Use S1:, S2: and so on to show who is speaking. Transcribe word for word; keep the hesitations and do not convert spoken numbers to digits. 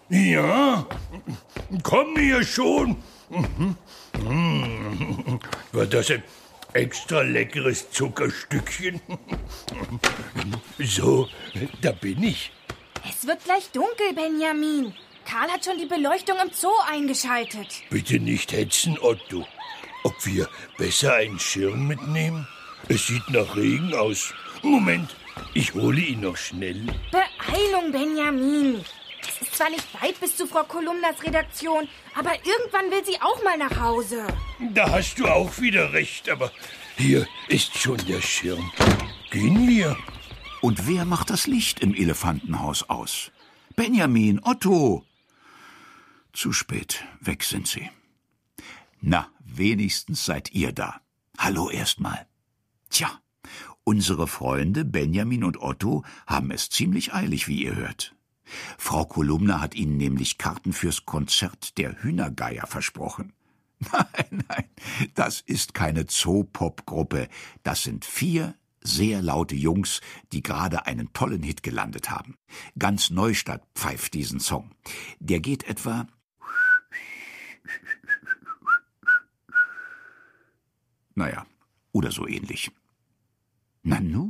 S1: Ja, komm hier schon. War das ein extra leckeres Zuckerstückchen? So, da bin ich.
S2: Es wird gleich dunkel, Benjamin. Karl hat schon die Beleuchtung im Zoo eingeschaltet.
S1: Bitte nicht hetzen, Otto. Ob wir besser einen Schirm mitnehmen? Es sieht nach Regen aus. Moment, ich hole ihn noch schnell.
S2: Beeilung, Benjamin. Es ist zwar nicht weit bis zu Frau Kolumnas Redaktion, aber irgendwann will sie auch mal nach Hause.
S1: Da hast du auch wieder recht, aber hier ist schon der Schirm. Gehen wir.
S3: Und wer macht das Licht im Elefantenhaus aus? Benjamin, Otto. Zu spät, weg sind sie. Na, wenigstens seid ihr da. Hallo erstmal. Tja, unsere Freunde Benjamin und Otto haben es ziemlich eilig, wie ihr hört. Frau Kolumna hat ihnen nämlich Karten fürs Konzert der Hühnergeier versprochen. Nein, nein, das ist keine Zoopop-Gruppe. Das sind vier sehr laute Jungs, die gerade einen tollen Hit gelandet haben. Ganz Neustadt pfeift diesen Song. Der geht etwa... Naja, oder so ähnlich. Nanu?